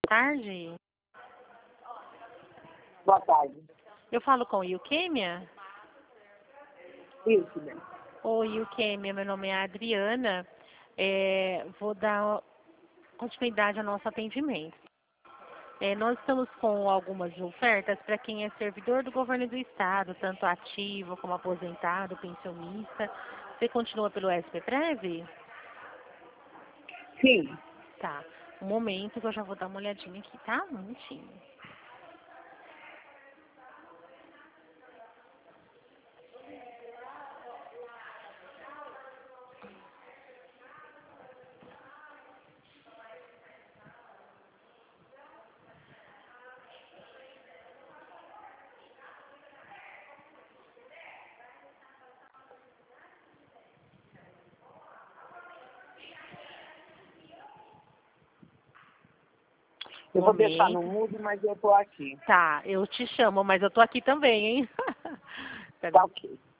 Tarde. Boa tarde. Eu falo com Eukêmia? Isso, né? Oi, Eukêmia, meu nome é Adriana. Vou dar continuidade ao nosso atendimento. Nós estamos com algumas ofertas para quem é servidor do governo do estado, tanto ativo como aposentado, pensionista. Você continua pelo SPPrev? Sim. Tá. Um momento que eu já vou dar uma olhadinha aqui, tá? Um minutinho. Eu vou deixar no mudo, mas eu tô aqui. Tá, eu te chamo, mas eu tô aqui também, hein? Tá ok.